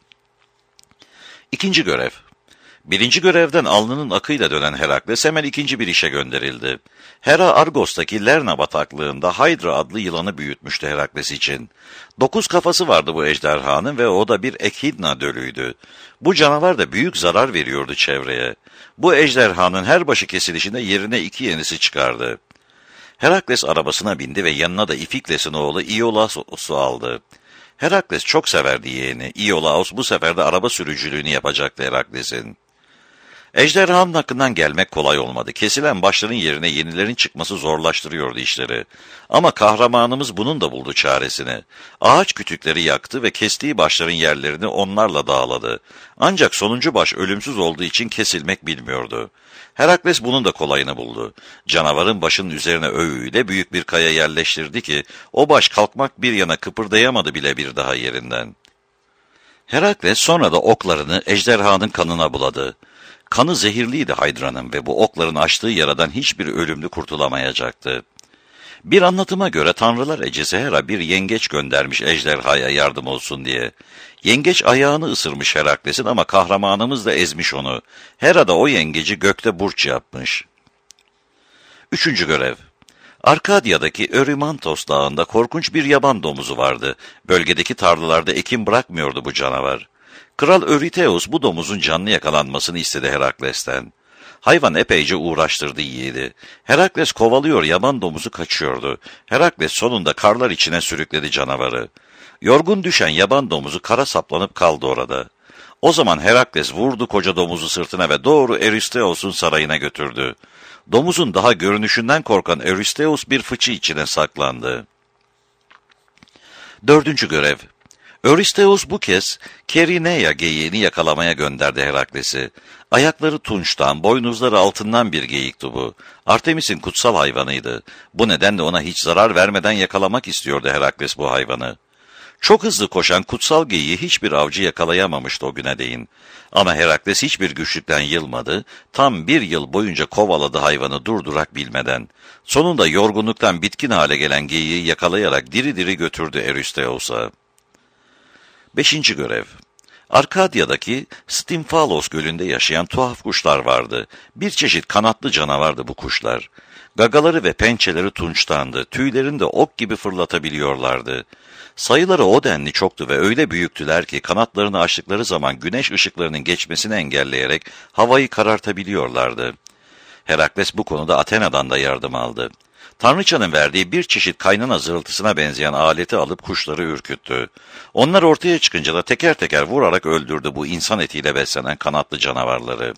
İkinci görev. Birinci görevden alnının akıyla dönen Herakles hemen ikinci bir işe gönderildi. Hera Argos'taki Lerna bataklığında Hydra adlı yılanı büyütmüştü Herakles için. Dokuz kafası vardı bu ejderhanın ve o da bir Ekhidna dölüydü. Bu canavar da büyük zarar veriyordu çevreye. Bu ejderhanın her başı kesilişinde yerine iki yenisi çıkardı. Herakles arabasına bindi ve yanına da İfikles'in oğlu İolasos'u aldı. Herakles çok severdi yeğeni. İolaos bu sefer de araba sürücülüğünü yapacaktı Herakles'in. Ejderhanın hakkından gelmek kolay olmadı. Kesilen başların yerine yenilerin çıkması zorlaştırıyordu işleri. Ama kahramanımız bunun da buldu çaresini. Ağaç kütükleri yaktı ve kestiği başların yerlerini onlarla dağladı. Ancak sonuncu baş ölümsüz olduğu için kesilmek bilmiyordu. Herakles bunun da kolayını buldu. Canavarın başının üzerine öğüyle büyük bir kaya yerleştirdi ki o baş kalkmak bir yana kıpırdayamadı bile bir daha yerinden. Herakles sonra da oklarını ejderhanın kanına buladı. Kanı zehirliydi Haydra'nın ve bu okların açtığı yaradan hiçbir ölümlü kurtulamayacaktı. Bir anlatıma göre tanrılar ecesi Hera bir yengeç göndermiş ejderhaya yardım olsun diye. Yengeç ayağını ısırmış Herakles'in ama kahramanımız da ezmiş onu. Hera da o yengeci gökte burç yapmış. Üçüncü görev. Arkadya'daki Örymantos dağında korkunç bir yaban domuzu vardı. Bölgedeki tarlalarda ekim bırakmıyordu bu canavar. Kral Öriteus bu domuzun canlı yakalanmasını istedi Herakles'ten. Hayvan epeyce uğraştırdı yiğidi. Herakles kovalıyor, yaban domuzu kaçıyordu. Herakles sonunda karlar içine sürükledi canavarı. Yorgun düşen yaban domuzu kara saplanıp kaldı orada. O zaman Herakles vurdu koca domuzu sırtına ve doğru Eurystheus'un sarayına götürdü. Domuzun daha görünüşünden korkan Eurystheus bir fıçı içine saklandı. Dördüncü görev. Eurystheus bu kez Kerineia geyiğini yakalamaya gönderdi Herakles'i. Ayakları tunçtan, boynuzları altından bir geyikti bu. Artemis'in kutsal hayvanıydı. Bu nedenle ona hiç zarar vermeden yakalamak istiyordu Herakles bu hayvanı. Çok hızlı koşan kutsal geyiği hiçbir avcı yakalayamamıştı o güne değin. Ama Herakles hiçbir güçlükten yılmadı, tam bir yıl boyunca kovaladı hayvanı durdurak bilmeden. Sonunda yorgunluktan bitkin hale gelen geyiği yakalayarak diri diri götürdü Eurystheus'a. Beşinci görev. Arkadya'daki Stymphalos gölünde yaşayan tuhaf kuşlar vardı. Bir çeşit kanatlı canavardı bu kuşlar. Gagaları ve pençeleri tunçtandı, tüylerini de ok gibi fırlatabiliyorlardı. Sayıları o denli çoktu ve öyle büyüktüler ki kanatlarını açtıkları zaman güneş ışıklarının geçmesini engelleyerek havayı karartabiliyorlardı. Herakles bu konuda Athena'dan da yardım aldı. Tanrıçanın verdiği bir çeşit kaynana zırıltısına benzeyen aleti alıp kuşları ürküttü. Onlar ortaya çıkınca da teker teker vurarak öldürdü bu insan etiyle beslenen kanatlı canavarları.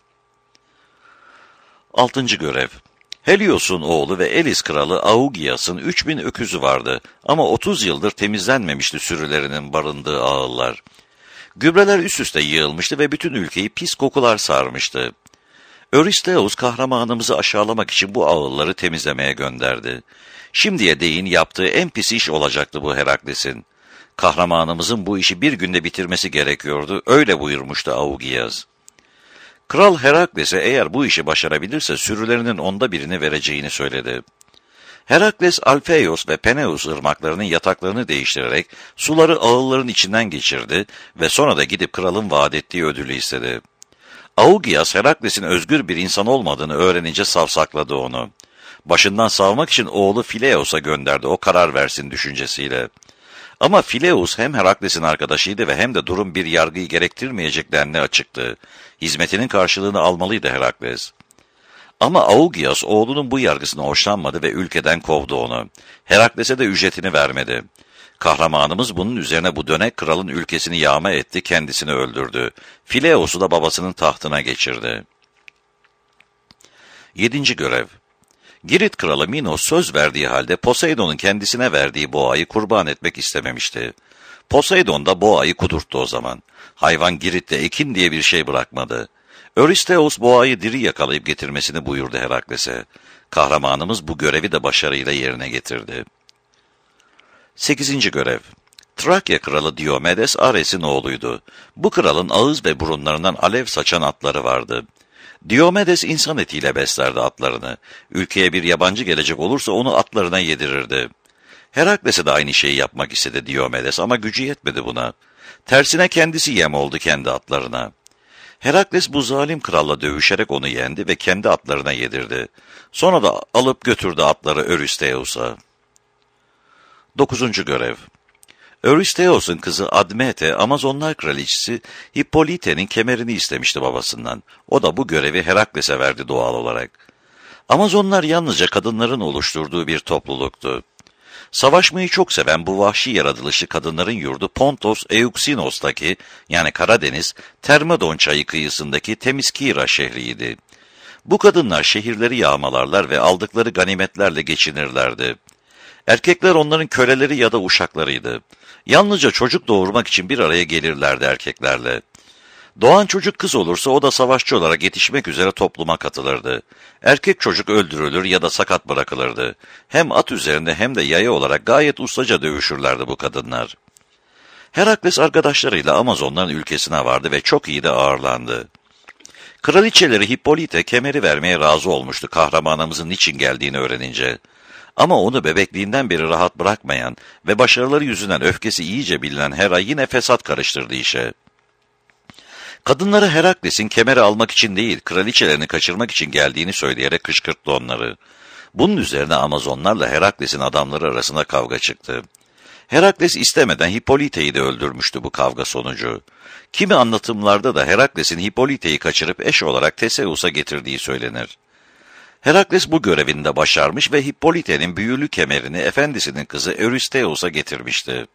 Altıncı görev. Helios'un oğlu ve Elis kralı Augias'ın üç bin öküzü vardı ama otuz yıldır temizlenmemişti sürülerinin barındığı ağıllar. Gübreler üst üste yığılmıştı ve bütün ülkeyi pis kokular sarmıştı. Eurystheus kahramanımızı aşağılamak için bu ağılları temizlemeye gönderdi. Şimdiye değin yaptığı en pis iş olacaktı bu Herakles'in. Kahramanımızın bu işi bir günde bitirmesi gerekiyordu, öyle buyurmuştu Augias. Kral Herakles'e eğer bu işi başarabilirse sürülerinin onda birini vereceğini söyledi. Herakles, Alfeios ve Peneus ırmaklarının yataklarını değiştirerek suları ağılların içinden geçirdi ve sonra da gidip kralın vaat ettiği ödülü istedi. Augias, Herakles'in özgür bir insan olmadığını öğrenince savsakladı onu. Başından savmak için oğlu Phileus'a gönderdi, o karar versin düşüncesiyle. Ama Phileus hem Herakles'in arkadaşıydı ve hem de durum bir yargıyı gerektirmeyecek denli açıktı. Hizmetinin karşılığını almalıydı Herakles. Ama Augias oğlunun bu yargısına hoşlanmadı ve ülkeden kovdu onu. Herakles'e de ücretini vermedi. Kahramanımız bunun üzerine bu dönek kralın ülkesini yağma etti, kendisini öldürdü. Phileus'u da babasının tahtına geçirdi. Yedinci görev. Girit kralı Minos söz verdiği halde Poseidon'un kendisine verdiği boğayı kurban etmek istememişti. Poseidon da boğayı kudurttu o zaman. Hayvan Girit'te ekin diye bir şey bırakmadı. Eurystheus boğayı diri yakalayıp getirmesini buyurdu Herakles'e. Kahramanımız bu görevi de başarıyla yerine getirdi. Sekizinci görev. Trakya kralı Diomedes Ares'in oğluydu. Bu kralın ağız ve burunlarından alev saçan atları vardı. Diomedes insan etiyle beslerdi atlarını. Ülkeye bir yabancı gelecek olursa onu atlarına yedirirdi. Herakles'e de aynı şeyi yapmak istedi Diomedes ama gücü yetmedi buna. Tersine kendisi yem oldu kendi atlarına. Herakles bu zalim kralla dövüşerek onu yendi ve kendi atlarına yedirdi. Sonra da alıp götürdü atları Eurystheus'a. Dokuzuncu görev. Eurystheus'un kızı Admete, Amazonlar kraliçesi Hippolyte'nin kemerini istemişti babasından. O da bu görevi Herakles'e verdi doğal olarak. Amazonlar yalnızca kadınların oluşturduğu bir topluluktu. Savaşmayı çok seven bu vahşi yaratılışlı kadınların yurdu Pontos Euxinos'taki, yani Karadeniz, Termodon çayı kıyısındaki Temiskira şehriydi. Bu kadınlar şehirleri yağmalarlar ve aldıkları ganimetlerle geçinirlerdi. Erkekler onların köleleri ya da uşaklarıydı. Yalnızca çocuk doğurmak için bir araya gelirlerdi erkeklerle. Doğan çocuk kız olursa o da savaşçı olarak yetişmek üzere topluma katılırdı. Erkek çocuk öldürülür ya da sakat bırakılırdı. Hem at üzerinde hem de yaya olarak gayet ustaca dövüşürlerdi bu kadınlar. Herakles arkadaşlarıyla Amazonların ülkesine vardı ve çok iyi de ağırlandı. Kraliçeleri Hippolite kemeri vermeye razı olmuştu kahramanımızın niçin geldiğini öğrenince. Ama onu bebekliğinden beri rahat bırakmayan ve başarıları yüzünden öfkesi iyice bilinen Hera yine fesat karıştırdı işe. Kadınları Herakles'in kemeri almak için değil, kraliçelerini kaçırmak için geldiğini söyleyerek kışkırttı onları. Bunun üzerine Amazonlarla Herakles'in adamları arasında kavga çıktı. Herakles istemeden Hippolite'yi de öldürmüştü bu kavga sonucu. Kimi anlatımlarda da Herakles'in Hippolite'yi kaçırıp eş olarak Teseus'a getirdiği söylenir. Herakles bu görevinde başarmış ve Hippolite'nin büyülü kemerini efendisinin kızı Eurystheus'a getirmişti.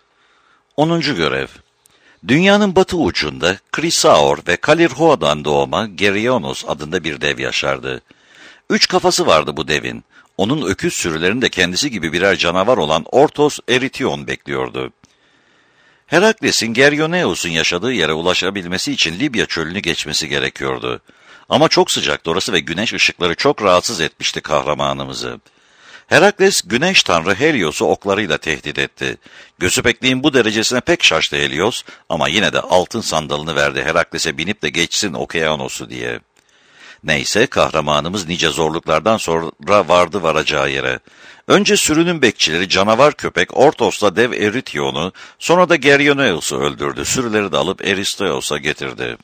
onuncu görev. Dünyanın batı ucunda Krisaor ve Kalirhoa'dan doğma Geryonos adında bir dev yaşardı. Üç kafası vardı bu devin. Onun öküz sürülerinde kendisi gibi birer canavar olan Ortos Erition bekliyordu. Herakles'in Geryoneus'un yaşadığı yere ulaşabilmesi için Libya çölünü geçmesi gerekiyordu. Ama çok sıcaktı orası ve güneş ışıkları çok rahatsız etmişti kahramanımızı. Herakles, güneş tanrı Helios'u oklarıyla tehdit etti. Göğsüpekliğin bu derecesine pek şaştı Helios ama yine de altın sandalını verdi Herakles'e binip de geçsin Okeanos'u diye. Neyse kahramanımız nice zorluklardan sonra vardı varacağı yere. Önce sürünün bekçileri canavar köpek Ortos'la dev Erition'u, sonra da Geryoneus'u öldürdü. Sürüleri de alıp Eurystheus'a getirdi.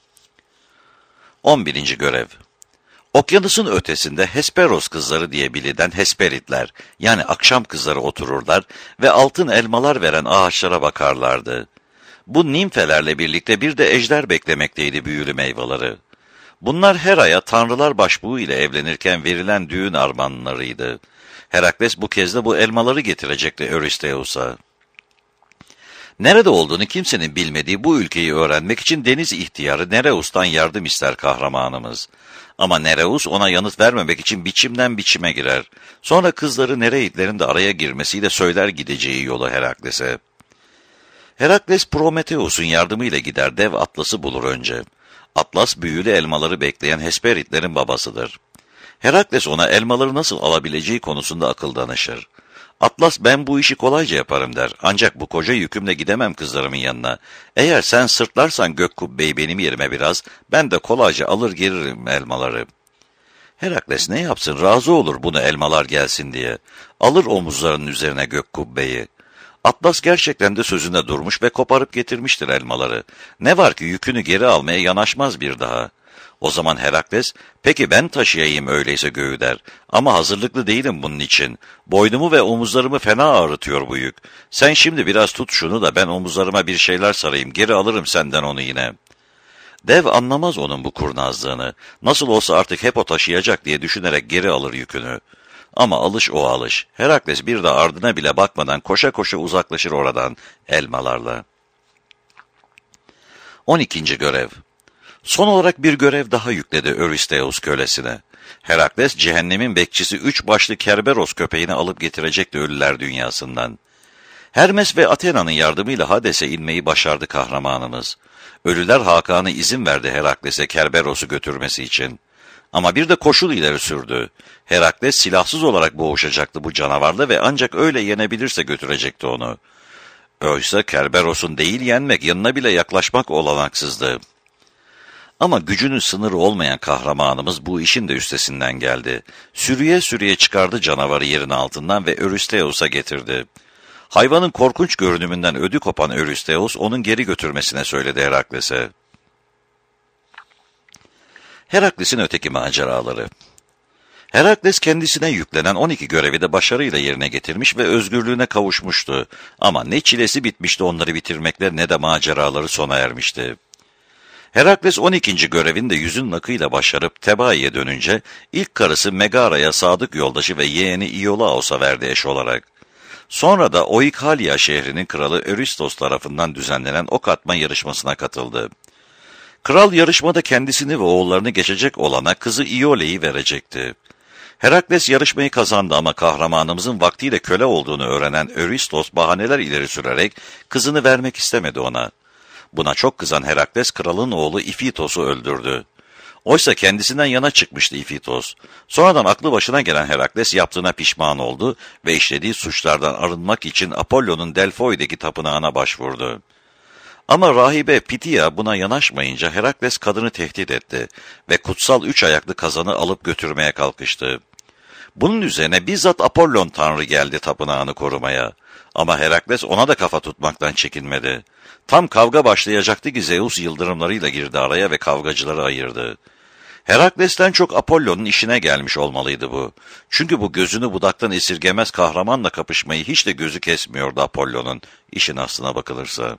on birinci görev. Okyanusun ötesinde Hesperos kızları diye bilinen Hesperitler, yani akşam kızları otururlar ve altın elmalar veren ağaçlara bakarlardı. Bu nimfelerle birlikte bir de ejder beklemekteydi büyülü meyveleri. Bunlar Hera'ya tanrılar başbuğu ile evlenirken verilen düğün armağanlarıydı. Herakles bu kez de bu elmaları getirecekti Eurystheus'a. Nerede olduğunu kimsenin bilmediği bu ülkeyi öğrenmek için deniz ihtiyarı Nereus'tan yardım ister kahramanımız. Ama Nereus ona yanıt vermemek için biçimden biçime girer. Sonra kızları Nereidlerin de araya girmesiyle söyler gideceği yolu Herakles'e. Herakles Prometheus'un yardımıyla gider dev Atlas'ı bulur önce. Atlas büyülü elmaları bekleyen Hesperitlerin babasıdır. Herakles ona elmaları nasıl alabileceği konusunda akıl danışır. Atlas ben bu işi kolayca yaparım der. Ancak bu koca yükümle gidemem kızlarımın yanına. Eğer sen sırtlarsan gök kubbeyi benim yerime biraz, ben de kolayca alır gelirim elmaları. Herakles ne yapsın razı olur bunu elmalar gelsin diye. Alır omuzlarının üzerine gök kubbeyi. Atlas gerçekten de sözünde durmuş ve koparıp getirmiştir elmaları. Ne var ki yükünü geri almaya yanaşmaz bir daha. O zaman Herakles, peki ben taşıyayım öyleyse göğü der. Ama hazırlıklı değilim bunun için. Boynumu ve omuzlarımı fena ağrıtıyor bu yük. Sen şimdi biraz tut şunu da ben omuzlarıma bir şeyler sarayım, geri alırım senden onu yine. Dev anlamaz onun bu kurnazlığını. Nasıl olsa artık hep o taşıyacak diye düşünerek geri alır yükünü. Ama alış o alış. Herakles bir de ardına bile bakmadan koşa koşa uzaklaşır oradan elmalarla. on ikinci görev. Son olarak bir görev daha yükledi Eurystheus kölesine. Herakles, cehennemin bekçisi üç başlı Kerberos köpeğini alıp getirecekti ölüler dünyasından. Hermes ve Athena'nın yardımıyla Hades'e inmeyi başardı kahramanımız. Ölüler Hakan'ı izin verdi Herakles'e Kerberos'u götürmesi için. Ama bir de koşul ileri sürdü. Herakles silahsız olarak boğuşacaktı bu canavarla ve ancak öyle yenebilirse götürecekti onu. Oysa Kerberos'un değil yenmek, yanına bile yaklaşmak olanaksızdı. Ama gücünün sınırı olmayan kahramanımız bu işin de üstesinden geldi. Sürüye sürüye çıkardı canavarı yerin altından ve Eurystheus'a getirdi. Hayvanın korkunç görünümünden ödü kopan Eurystheus onun geri götürmesine söyledi Herakles'e. Herakles'in öteki maceraları. Herakles kendisine yüklenen on iki görevi de başarıyla yerine getirmiş ve özgürlüğüne kavuşmuştu. Ama ne çilesi bitmişti onları bitirmekle ne de maceraları sona ermişti. Herakles on ikinci görevin de yüzün nakıyla başarıp Tebai'ye dönünce ilk karısı Megara'ya sadık yoldaşı ve yeğeni İolaos'a verdi eş olarak. Sonra da Oikalia şehrinin kralı Eurystos tarafından düzenlenen ok atma yarışmasına katıldı. Kral yarışmada kendisini ve oğullarını geçecek olana kızı Iole'yi verecekti. Herakles yarışmayı kazandı ama kahramanımızın vaktiyle köle olduğunu öğrenen Eurystos bahaneler ileri sürerek kızını vermek istemedi ona. Buna çok kızan Herakles kralın oğlu İfitos'u öldürdü. Oysa kendisinden yana çıkmıştı İfitos. Sonradan aklı başına gelen Herakles yaptığına pişman oldu ve işlediği suçlardan arınmak için Apollo'nun Delfoi'deki tapınağına başvurdu. Ama rahibe Pitia buna yanaşmayınca Herakles kadını tehdit etti ve kutsal üç ayaklı kazanı alıp götürmeye kalkıştı. Bunun üzerine bizzat Apollon tanrı geldi tapınağını korumaya. Ama Herakles ona da kafa tutmaktan çekinmedi. Tam kavga başlayacaktı ki Zeus yıldırımlarıyla girdi araya ve kavgacıları ayırdı. Herakles'ten çok Apollon'un işine gelmiş olmalıydı bu. Çünkü bu gözünü budaktan esirgemez kahramanla kapışmayı hiç de gözü kesmiyordu Apollon'un, işin aslına bakılırsa.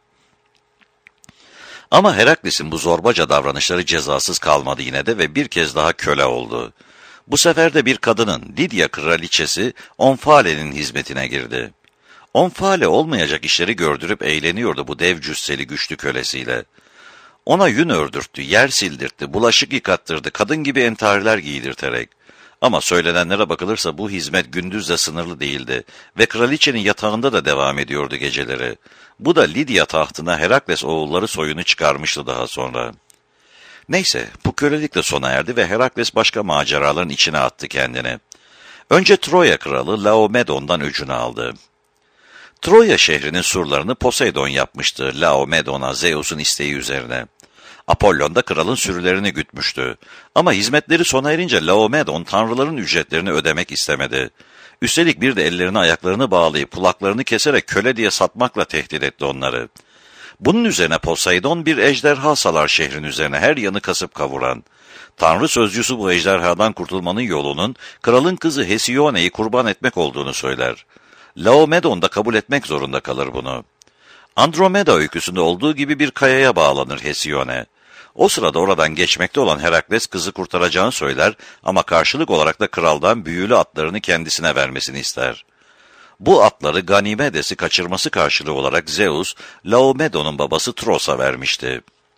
Ama Herakles'in bu zorbaca davranışları cezasız kalmadı yine de ve bir kez daha köle oldu. Bu sefer de bir kadının, Lidya kraliçesi Omphale'nin hizmetine girdi. Omphale olmayacak işleri gördürüp eğleniyordu bu dev cüsseli güçlü kölesiyle. Ona yün ördürttü, yer sildirtti, bulaşık yıkattırdı, kadın gibi entariler giydirterek. Ama söylenenlere bakılırsa bu hizmet gündüzle sınırlı değildi ve kraliçenin yatağında da devam ediyordu geceleri. Bu da Lidya tahtına Herakles oğulları soyunu çıkarmıştı daha sonra. Neyse, bu kölelik de sona erdi ve Herakles başka maceraların içine attı kendini. Önce Troya kralı Laomedon'dan öcünü aldı. Troya şehrinin surlarını Poseidon yapmıştı Laomedon'a Zeus'un isteği üzerine. Apollon da kralın sürülerini gütmüştü. Ama hizmetleri sona erince Laomedon tanrıların ücretlerini ödemek istemedi. Üstelik bir de ellerini ayaklarını bağlayıp kulaklarını keserek köle diye satmakla tehdit etti onları. Bunun üzerine Poseidon bir ejderha salar şehrin üzerine her yanı kasıp kavuran. Tanrı sözcüsü bu ejderhadan kurtulmanın yolunun kralın kızı Hesione'yi kurban etmek olduğunu söyler. Laomedon da kabul etmek zorunda kalır bunu. Andromeda öyküsünde olduğu gibi bir kayaya bağlanır Hesione. O sırada oradan geçmekte olan Herakles kızı kurtaracağını söyler ama karşılık olarak da kraldan büyülü atlarını kendisine vermesini ister. Bu atları Ganimedes'i kaçırması karşılığı olarak Zeus, Laomedon'un babası Tros'a vermişti.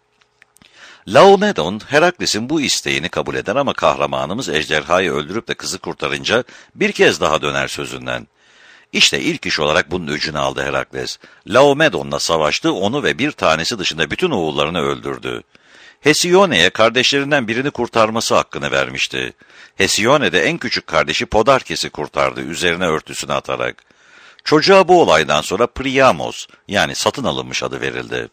Laomedon, Herakles'in bu isteğini kabul eder ama kahramanımız ejderhayı öldürüp de kızı kurtarınca bir kez daha döner sözünden. İşte ilk iş olarak bunun öcünü aldı Herakles. Laomedon'la savaştı, onu ve bir tanesi dışında bütün oğullarını öldürdü. Hesione'ye kardeşlerinden birini kurtarması hakkını vermişti. Hesione de en küçük kardeşi Podarkes'i kurtardı, üzerine örtüsünü atarak. Çocuğa bu olaydan sonra Priamos, yani satın alınmış adı verildi.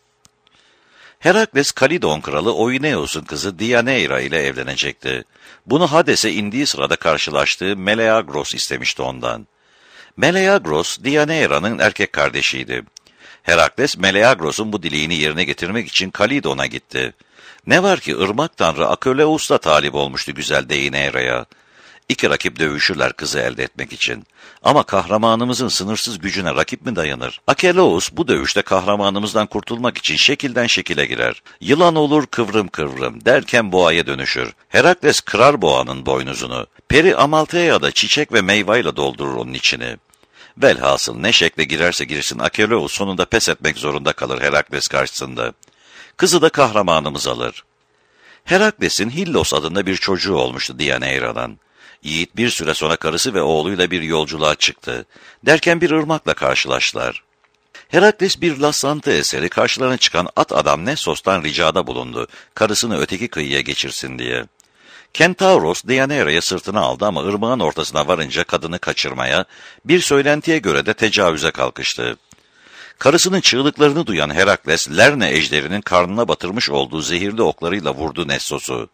Herakles, Kalidon kralı Oineus'un kızı Deianeira ile evlenecekti. Bunu Hades'e indiği sırada karşılaştığı Meleagros istemişti ondan. Meleagros, Deianeira'nın erkek kardeşiydi. Herakles, Meleagros'un bu dileğini yerine getirmek için Kalidon'a gitti. Ne var ki ırmak tanrı Akeleus da talip olmuştu güzel Deianeira'ya. İki rakip dövüşürler kızı elde etmek için. Ama kahramanımızın sınırsız gücüne rakip mi dayanır? Akeleus bu dövüşte kahramanımızdan kurtulmak için şekilden şekile girer. Yılan olur kıvrım kıvrım derken boğaya dönüşür. Herakles kırar boğanın boynuzunu. Peri Amalthea da çiçek ve meyveyle doldurur onun içini. Velhasıl ne şekle girerse girsin Akeleus sonunda pes etmek zorunda kalır Herakles karşısında. Kızı da kahramanımız alır. Herakles'in Hillos adında bir çocuğu olmuştu Deianeira'dan. Yiğit bir süre sonra karısı ve oğluyla bir yolculuğa çıktı. Derken bir ırmakla karşılaştılar. Herakles bir rastlantı eseri karşılarına çıkan at adam Nessos'tan ricada bulundu, karısını öteki kıyıya geçirsin diye. Kentauros Deianeira'ya sırtına aldı ama ırmağın ortasına varınca kadını kaçırmaya, bir söylentiye göre de tecavüze kalkıştı. Karısının çığlıklarını duyan Herakles, Lerne ejderinin karnına batırmış olduğu zehirli oklarıyla vurdu Nessos'u.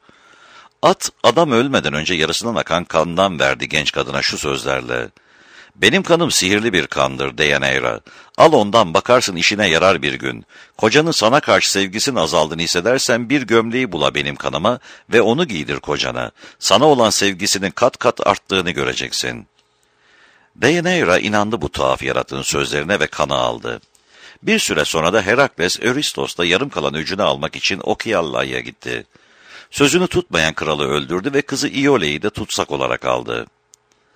At, adam ölmeden önce yarısından akan kandan verdi genç kadına şu sözlerle. Benim kanım sihirli bir kandır Deianeira. Al ondan bakarsın işine yarar bir gün. Kocanın sana karşı sevgisinin azaldığını hissedersen bir gömleği bula benim kanıma ve onu giydir kocana. Sana olan sevgisinin kat kat arttığını göreceksin. Deianeira inandı bu tuhaf yaratığın sözlerine ve kanı aldı. Bir süre sonra da Herakles, Eurystos'ta yarım kalan öcünü almak için Okialla'ya gitti. Sözünü tutmayan kralı öldürdü ve kızı Iole'yi de tutsak olarak aldı.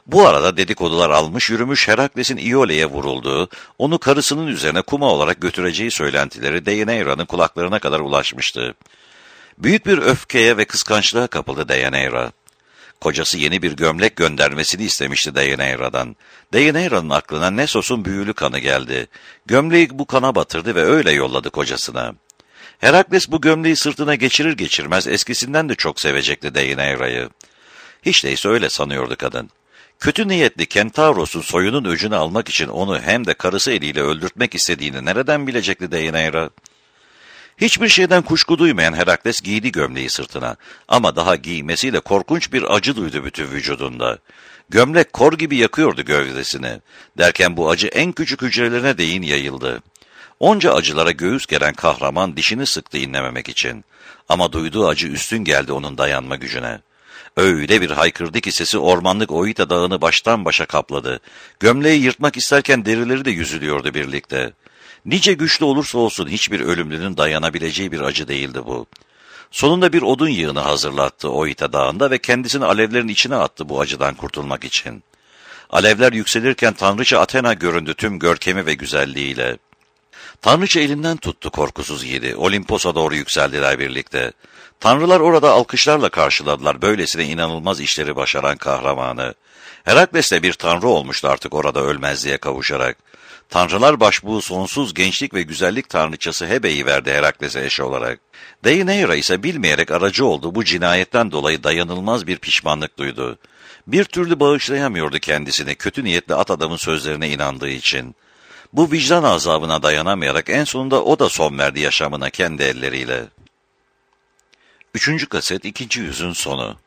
Bu arada dedikodular almış yürümüş Herakles'in İole'ye vurulduğu, onu karısının üzerine kuma olarak götüreceği söylentileri Deianeira'nın kulaklarına kadar ulaşmıştı. Büyük bir öfkeye ve kıskançlığa kapıldı Deianeira. Kocası yeni bir gömlek göndermesini istemişti Deianeira'dan. Deianeira'nın aklına Nessos'un büyülü kanı geldi. Gömleği bu kana batırdı ve öyle yolladı kocasına. Herakles bu gömleği sırtına geçirir geçirmez eskisinden de çok sevecekti Deianeira'yı. Hiç değilse öyle sanıyordu kadın. Kötü niyetli Kentauros'un soyunun öcünü almak için onu hem de karısı eliyle öldürtmek istediğini nereden bilecekti Deianeira? Hiçbir şeyden kuşku duymayan Herakles giydi gömleği sırtına. Ama daha giymesiyle korkunç bir acı duydu bütün vücudunda. Gömlek kor gibi yakıyordu gövdesini. Derken bu acı en küçük hücrelerine değin yayıldı. Onca acılara göğüs geren kahraman dişini sıktı inlememek için. Ama duyduğu acı üstün geldi onun dayanma gücüne. Öyle bir haykırdı ki sesi ormanlık Oita dağını baştan başa kapladı. Gömleği yırtmak isterken derileri de yüzülüyordu birlikte. Nice güçlü olursa olsun hiçbir ölümlünün dayanabileceği bir acı değildi bu. Sonunda bir odun yığını hazırlattı Oita dağında ve kendisini alevlerin içine attı bu acıdan kurtulmak için. Alevler yükselirken tanrıça Athena göründü tüm görkemi ve güzelliğiyle. Tanrıça elinden tuttu korkusuz yiğidi. Olimpos'a doğru yükseldiler birlikte. Tanrılar orada alkışlarla karşıladılar böylesine inanılmaz işleri başaran kahramanı. Herakles de bir tanrı olmuştu artık orada ölmezliğe kavuşarak. Tanrılar başbuğu sonsuz gençlik ve güzellik tanrıçası Hebe'yi verdi Herakles'e eş olarak. Deianeira ise bilmeyerek aracı oldu bu cinayetten dolayı dayanılmaz bir pişmanlık duydu. Bir türlü bağışlayamıyordu kendisini kötü niyetli at adamın sözlerine inandığı için. Bu vicdan azabına dayanamayarak en sonunda o da son verdi yaşamına kendi elleriyle. Üçüncü kaset ikinci yüzün sonu.